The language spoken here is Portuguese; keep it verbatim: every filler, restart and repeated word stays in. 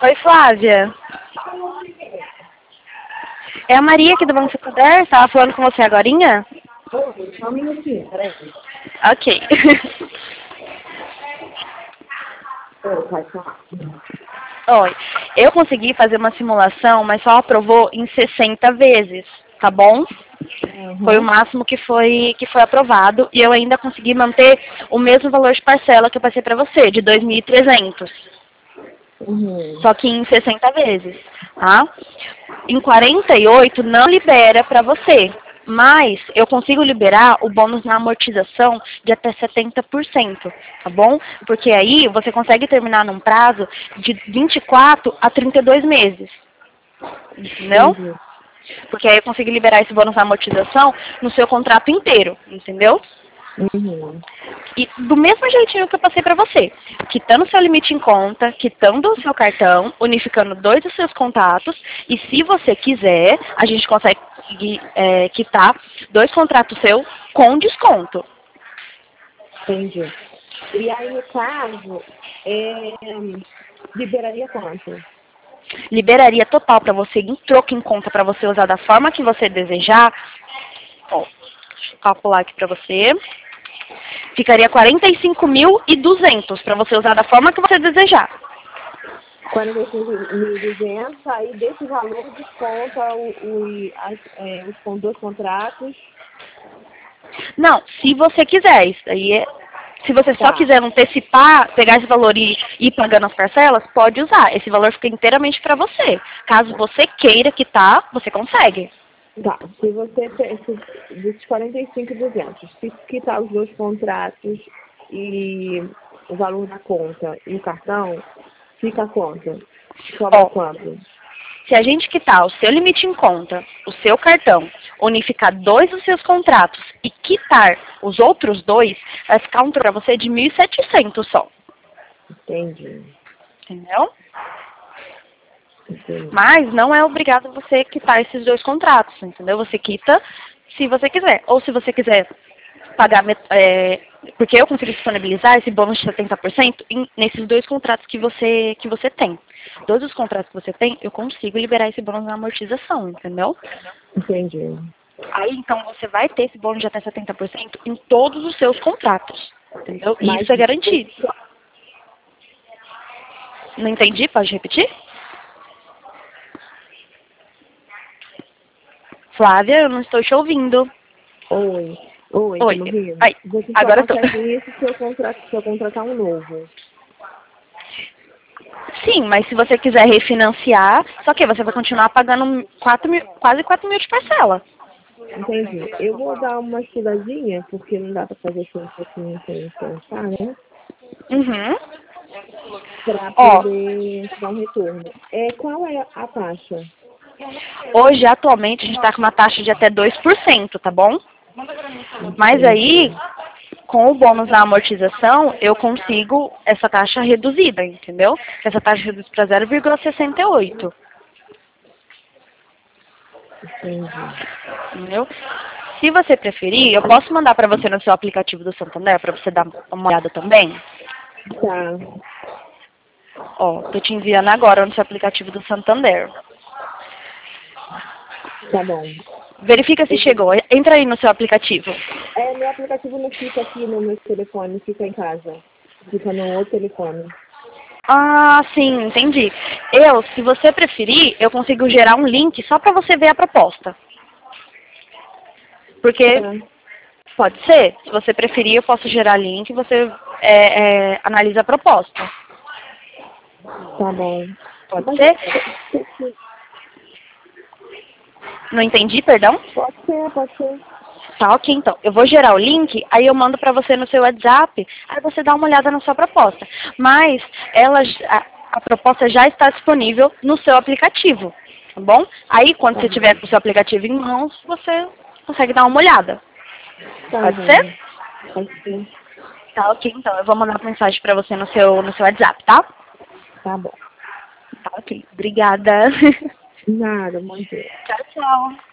Oi, Flávia. É a Maria aqui do Banco Santander. Estava falando com você agorinha? Oi, só um minutinho, peraí. Ok. Oi, pode falar. Oi. Eu consegui fazer uma simulação, mas só aprovou em sessenta vezes, tá bom? Uhum. Foi o máximo que foi, que foi aprovado e eu ainda consegui manter o mesmo valor de parcela que eu passei para você, de dois mil e trezentos. Uhum. Só que em sessenta vezes, tá? Em quarenta e oito não libera para você, mas eu consigo liberar o bônus na amortização de até setenta por cento, tá bom? Porque aí você consegue terminar num prazo de vinte e quatro a trinta e dois meses, entendeu? Entendi. Porque aí eu consigo liberar esse bônus na amortização no seu contrato inteiro, entendeu? Uhum. E do mesmo jeitinho que eu passei para você, quitando seu limite em conta, quitando o seu cartão, unificando dois dos seus contatos, e se você quiser, a gente consegue é, quitar dois contratos seus com desconto. Entendi. E aí, no caso, é, liberaria quanto? Liberaria total para você, em troco em conta, para você usar da forma que você desejar. Ó, deixa eu calcular aqui para você. Ficaria quarenta e cinco mil e duzentos para você usar da forma que você desejar. quarenta e cinco mil e duzentos, aí desse valor desconta o, o, as, é, os com dois contratos. Não, se você quiser, isso aí é, se você só Tá, quiser antecipar, pegar esse valor e ir pagando as parcelas, pode usar. Esse valor fica inteiramente para você. Caso você queira quitar, você consegue. tá. Se você tem se, desses quarenta e cinco mil e duzentos, se quitar os dois contratos e o valor da conta e o cartão, fica quanto? Sobra Ó, quanto? se a gente quitar o seu limite em conta, o seu cartão, unificar dois dos seus contratos e quitar os outros dois, vai ficar um para você de mil e setecentos só. Entendi. Entendeu? Entendi. Mas não é obrigado você quitar esses dois contratos, entendeu? Você quita se você quiser. Ou se você quiser pagar, met- é, porque eu consigo disponibilizar esse bônus de setenta por cento em, nesses dois contratos que você, que você tem. Todos os contratos que você tem, eu consigo liberar esse bônus na amortização, entendeu? Entendi. Aí, então, você vai ter esse bônus de até setenta por cento em todos os seus contratos, entendeu? E Mas isso é garantido. Não entendi? Pode repetir? Flávia, eu não estou te ouvindo. oi, oi, tá Oi. me ouvindo? Ai, Você só agora eu tô. consegue isso se eu contratar, se eu contratar um novo. Sim, mas se você quiser refinanciar, só que você vai continuar pagando quatro mil, quase quatro mil de parcela. Entendi. Eu vou dar uma estudadinha, porque não dá pra fazer assim um pouquinho sem pensar, né? Uhum. Pra Ó, poder te dar um retorno. É, qual é a taxa? hoje, atualmente, a gente está com uma taxa de até dois por cento, tá bom? Mas aí, Entendi. com o bônus na amortização, eu consigo essa taxa reduzida, entendeu? Essa taxa reduz para zero vírgula sessenta e oito, Entendi. entendeu? Se você preferir, eu posso mandar para você no seu aplicativo do Santander, para você dar uma olhada também. Tá, Ó, tô te enviando agora no seu aplicativo do Santander. tá bom. Verifica se Eu vou- chegou. Entra aí no seu aplicativo. É, meu aplicativo não fica aqui no meu telefone, fica em casa. Fica no outro telefone. Ah, sim, entendi. Eu, se você preferir, eu consigo gerar um link só para você ver a proposta. Porque Tá, pode ser, se você preferir, eu posso gerar link e você é, é, analisa a proposta. tá bom. Pode Mas, ser? Não entendi, perdão? pode ser, pode ser. Tá, ok, então. Eu vou gerar o link, aí eu mando pra você no seu WhatsApp, aí você dá uma olhada na sua proposta. Mas ela, j- a, a proposta já está disponível no seu aplicativo, tá bom? Aí, quando Tá você tiver bom. com o seu aplicativo em mãos, você consegue dar uma olhada. Tá Pode ser? bom. Pode ser. Tá, ok, então. Eu vou mandar uma mensagem pra você no seu, no seu WhatsApp, tá? Tá bom. Tá, ok. Obrigada. Nada, bom dia. Tchau, tchau.